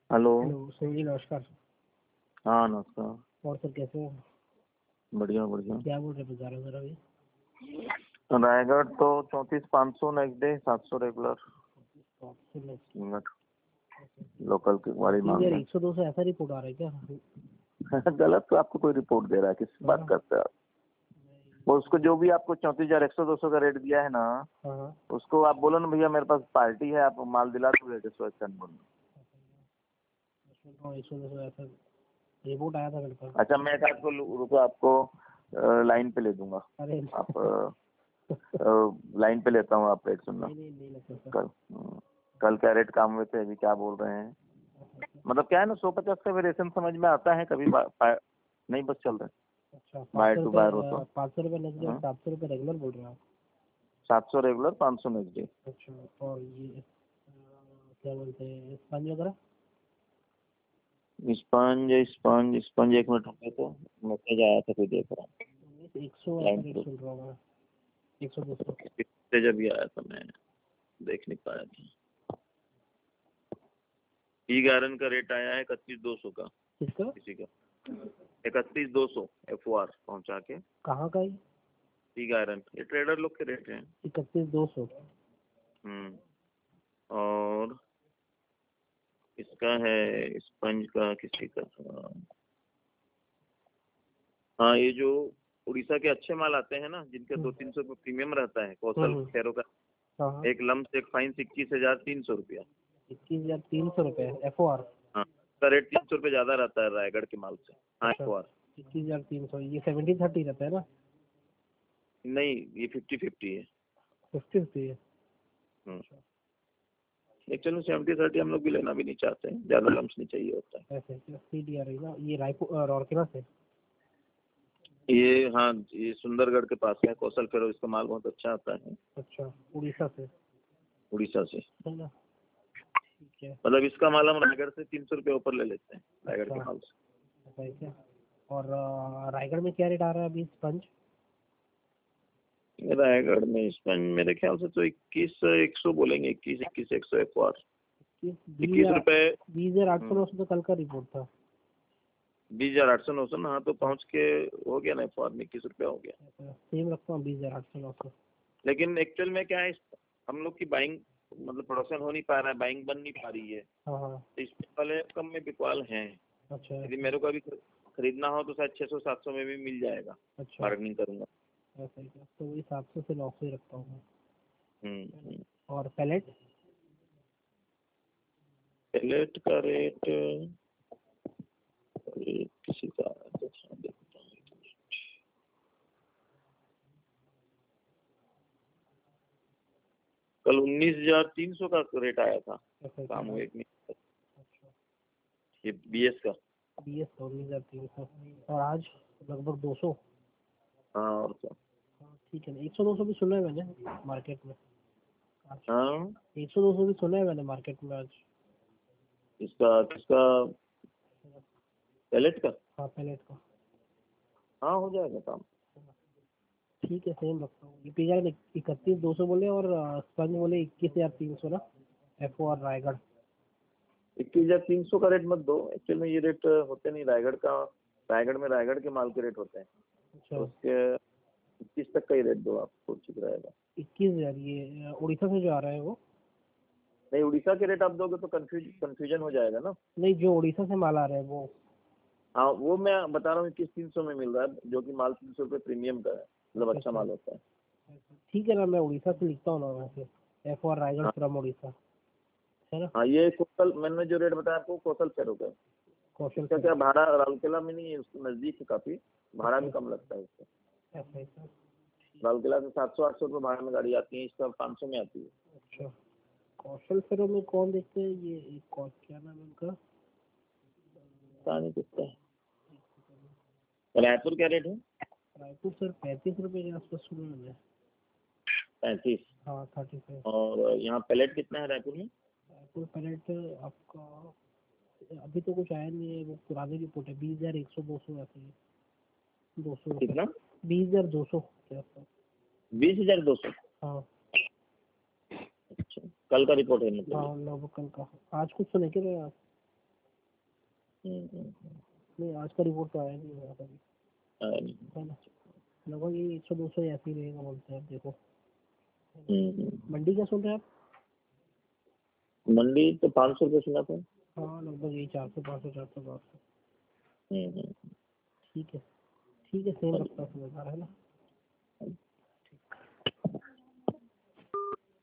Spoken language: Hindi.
हेलो। हेलो सर जी, नमस्कार। हाँ नमस्कार। और सर कैसे हो? बढ़िया बढ़िया। क्या बोल रहे बता रहे हो सर अभी? रायगढ़ तो 34,500 next day, 700 regular minute local की वाली मांग यार है। 100 200 ऐसा रिपोर्ट आ रहा है क्या? गलत। तो आपको कोई रिपोर्ट दे रहा है, किस बात करते हैं आप? वो उसको जो भी आपको 34,100 200 का रेट दिया है ना, हाँ उसको आप बोलो ना भैया मेरे पास पार्टी है, आप माल दिला दो रेट इसको ऐसा नहीं बोलना। 100 200 ऐसा रिपोर्ट आया था मेरे पास। अच्छा मैं एक आध को रुको, आपको लाइन पे ले दूंगा। अरे आप लाइन पे लेता हूँ, आप रेट सुनना। नहीं लगता सर। कल क्या रेट काम हुए थे, अभी क्या बोल रहे हैं? मतलब क्या है ना, 150 का वेरिएशन समझ में आता है, कभी नहीं बस चल रहा है। अच्छा, बाय टू बाय हो तो 500 रुपये नेक्स्ट डे, 700 रुपये रेगुलर बोल रहे हैं आप? 700 रेगुलर, 500 नेक्स्ट डे। अच्छा, और ये क्या बोलते हैं स्पंज वगैरह? स्पंज स्पंज स्पंज 1 मिनट रुपए, तो मैसेज आया था, कोई देख रहा हूँ। 100 ऐसा रेट सुन रहा हूँ मैं, 100 200। जब भी आया था मैं देख नहीं पाया था। टी गार्डन का रेट आया है 31,200 का। किसका? किसी का 31,200 FOR पहुंचा के। कहाँ का है? टी गार्डन, ये ट्रेडर लोग के रेट हैं। 31 200। और इसका है स्पंज का, किसी का हाँ, ये जो उड़ीसा के अच्छे माल आते हैं ना, जिनके 200-300 रुपये प्रीमियम रहता है, कौशल फेरो का हाँ एक लम्स एक फाइन 21,300 रुपया। 21,300 रुपये FOR। हाँ, इसका रेट 300 रुपये ज्यादा रहता है रायगढ़ के माल से। हाँ अच्छा, FOR 21,300। ये 70-30 रहता है ना? नहीं, ये 50-50 है। 50-50 है। एक्चुअली में 70-30 हम लोग भी लेना भी नहीं चाहते हैं, ज्यादा लम्स नहीं चाहिए होता है। ऐसे CDR है ना? ये रायपुर रौरकेला से? ये हाँ, ये सुंदरगढ़ के पास है कौशल फेरो, इसका माल बहुत अच्छा आता है। अच्छा, उड़ीसा से? उड़ीसा से। है ना, ठीक है। मतलब इसका माल हम रायगढ़ से 300 रुपये ऊपर ले लेते हैं, रायगढ़ के माल से। ऐसा है क्या? और रायगढ़ में क्या रेट आ रहा है अभी स्पंज? रायगढ़ में स्पंज मेरे ख्याल से तो 21,100 बोलेंगे, 21,100 FOR। 21 रुपए। 20,800-900 तो कल का रिपोर्ट था। 20,800-900 ना, हाँ तो पहुंच के हो गया ना FOR में 21 रुपया हो गया। सेम रखता हूँ 20,800-900। लेकिन एक्चुअल में क्या है, हम लोग की बाइंग मतलब प्रोडक्शन हो नहीं पा रहा है, बाइंग बन नहीं पा रही है। हाँ तो इस वाले कम में बिकवाल हैं। अच्छा, यदि मेरे को अभी खरीदना हो तो शायद 600-700 में भी मिल जाएगा। अच्छा बार्गेनिंग करूंगा। ऐसा ही क्या? तो वही 700 से 900 ही रखता हूँ मैं। हम्म। और पैलेट? पैलेट का रेट किसी का देखता हूँ। कल 19,300 का रेट आया था, काम हुआ एक मिनट। अच्छा, ये BS का। BS 19,300। और आज लगभग 200। हाँ और क्या। ठीक है ना, 100 200 भी सुना है मैंने मार्केट में आज। हाँ 100 200 भी सुना है मैंने मार्केट में आज। इसका किसका? पैलेट का। हाँ पैलेट का। हाँ हो जाएगा काम। ठीक है, सेम रखता हूँ। ये पिज़्ज़ा 31,200 बोले, और स्पंज बोले 21,300 ना, FOR रायगढ़। 21,300 का रेट मत दो, एक्चुअल में ये रेट होते नहीं रायगढ़ का। रायगढ़ में रायगढ़ के माल के रेट होते हैं। अच्छा, तो उसके 21 तक का ही रेट दो, आपको ठीक रहेगा। 21,000? ये उड़ीसा से जो आ रहा है वो? नहीं, उड़ीसा के रेट आप दोगे तो कंफ्यूजन हो जाएगा ना। नहीं, जो उड़ीसा से माल आ रहा है वो? हाँ वो मैं बता रहा हूँ 21,300 में मिल रहा है, जो कि माल 300 रुपये प्रीमियम का है, मतलब अच्छा माल होता है। ठीक है ना, मैं उड़ीसा से लिखता हूँ ना वैसे, FOR रायगढ़ हाँ फ्रॉम उड़ीसा, है ना? हाँ, ये कौशल मैंने जो रेट बताया आपको, कौशल फेरो का। कौशल इसका से? क्या भाड़ा, राउरकेला में नहीं है, उसके नजदीक है काफी, भाड़ा भी कम लगता है इसका। ऐसा ही सर। राउरकेला से 700-800 रुपये भाड़ा में गाड़ी आती है, इसका 500 में आती है। अच्छा, कौशल फेरो में कौन देखते हैं? ये क्या नाम है उनका? पता नहीं कितना है। रायपुर क्या रेट है? रायपुर सर 35 रुपये के आसपास सुना मैंने। 35। हाँ 35। और यहाँ पैलेट कितना है रायपुर में? रायपुर पैलेट आपका अभी तो कुछ आया नहीं है, वो पुरानी रिपोर्ट है। 20,100 200 ऐसे ही, 200 रुपये। कितना? 20,200 के आसपास। 20,200। हाँ अच्छा, कल का रिपोर्ट है मतलब? हाँ लगभग कल का। आज कुछ सुने क्या आप? नहीं आज का रिपोर्ट तो आया नहीं है अभी, है ना। लगभग ये 100-200 ऐसे ही रहेगा बोलते हैं, देखो। मंडी क्या सुन रहे हैं आप? मंडी तो 500 रुपये सुना था। हाँ लगभग यही 400 500 400 500। ठीक है सेम रखता है, समझदार है ना।